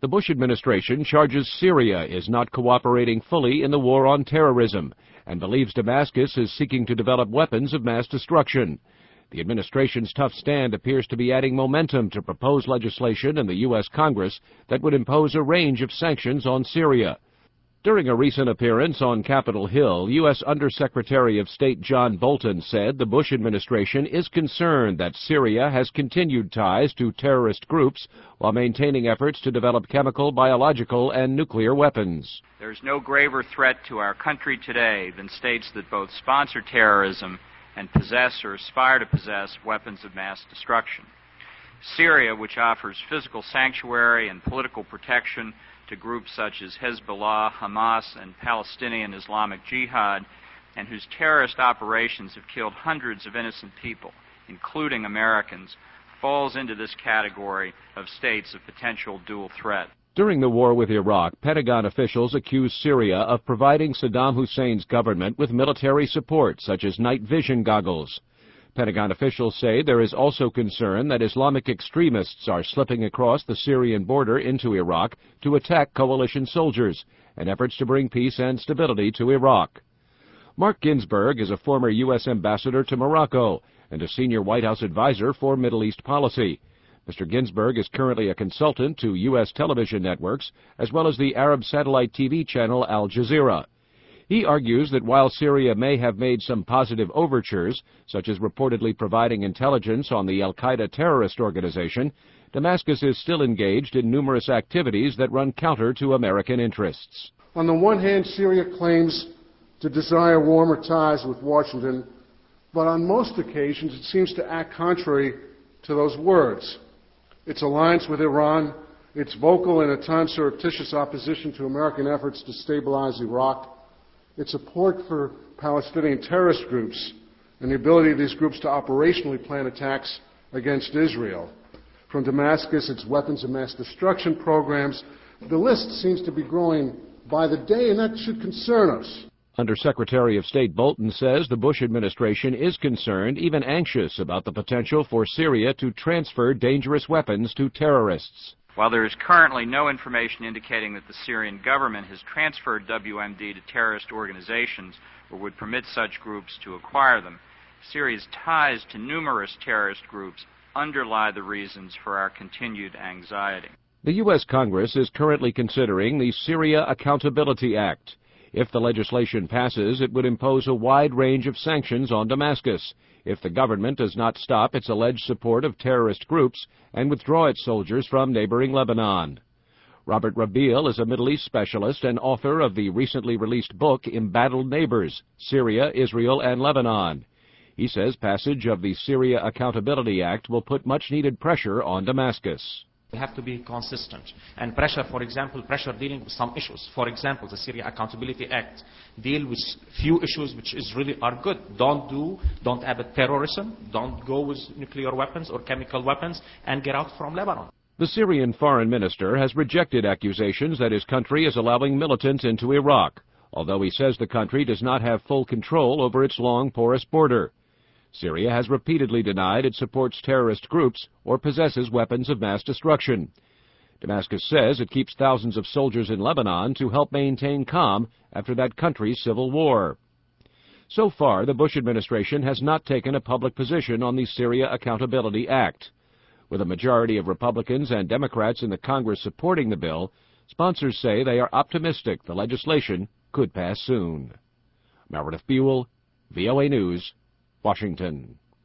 The Bush administration charges Syria is not cooperating fully in the war on terrorism and believes Damascus is seeking to develop weapons of mass destruction. The administration's tough stand appears to be adding momentum to proposed legislation in the U.S. Congress that would impose a range of sanctions on Syria. During a recent appearance on Capitol Hill, U.S. Undersecretary of State John Bolton said the Bush administration is concerned that Syria has continued ties to terrorist groups while maintaining efforts to develop chemical, biological, and nuclear weapons. There is no graver threat to our country today than states that both sponsor terrorism and possess or aspire to possess weapons of mass destruction. Syria, which offers physical sanctuary and political protection to groups such as Hezbollah, Hamas, and Palestinian Islamic Jihad, and whose terrorist operations have killed hundreds of innocent people, including Americans, falls into this category of states of potential dual threat. During the war with Iraq, Pentagon officials accused Syria of providing Saddam Hussein's government with military support, such as night vision goggles. Pentagon officials say there is also concern that Islamic extremists are slipping across the Syrian border into Iraq to attack coalition soldiers in efforts to bring peace and stability to Iraq. Mark Ginsburg is a former U.S. ambassador to Morocco and a senior White House advisor for Middle East policy. Mr. Ginsburg is currently a consultant to U.S. television networks as well as the Arab satellite TV channel Al Jazeera. He argues that while Syria may have made some positive overtures, such as reportedly providing intelligence on the al-Qaeda terrorist organization, Damascus is still engaged in numerous activities that run counter to American interests. On the one hand, Syria claims to desire warmer ties with Washington, but on most occasions it seems to act contrary to those words. Its alliance with Iran, its vocal and at times surreptitious opposition to American efforts to stabilize Iraq, its support for Palestinian terrorist groups, and the ability of these groups to operationally plan attacks against Israel. From Damascus, its weapons of mass destruction programs, the list seems to be growing by the day, and that should concern us. Undersecretary of State Bolton says the Bush administration is concerned, even anxious, about the potential for Syria to transfer dangerous weapons to terrorists. While there is currently no information indicating that the Syrian government has transferred WMD to terrorist organizations or would permit such groups to acquire them, Syria's ties to numerous terrorist groups underlie the reasons for our continued anxiety. The U.S. Congress is currently considering the Syria Accountability Act. If the legislation passes, it would impose a wide range of sanctions on Damascus if the government does not stop its alleged support of terrorist groups and withdraw its soldiers from neighboring Lebanon. Robert Rabiel is a Middle East specialist and author of the recently released book Embattled Neighbors, Syria, Israel, and Lebanon. He says passage of the Syria Accountability Act will put much-needed pressure on Damascus. We have to be consistent. And pressure, for example, pressure dealing with some issues. For example, the Syria Accountability Act deal with few issues which really are good. Don't abet terrorism, don't go with nuclear weapons or chemical weapons, and get out from Lebanon. The Syrian foreign minister has rejected accusations that his country is allowing militants into Iraq, although he says the country does not have full control over its long, porous border. Syria has repeatedly denied it supports terrorist groups or possesses weapons of mass destruction. Damascus says it keeps thousands of soldiers in Lebanon to help maintain calm after that country's civil war. So far, the Bush administration has not taken a public position on the Syria Accountability Act. With a majority of Republicans and Democrats in the Congress supporting the bill, sponsors say they are optimistic the legislation could pass soon. Meredith Buell, VOA News, Washington.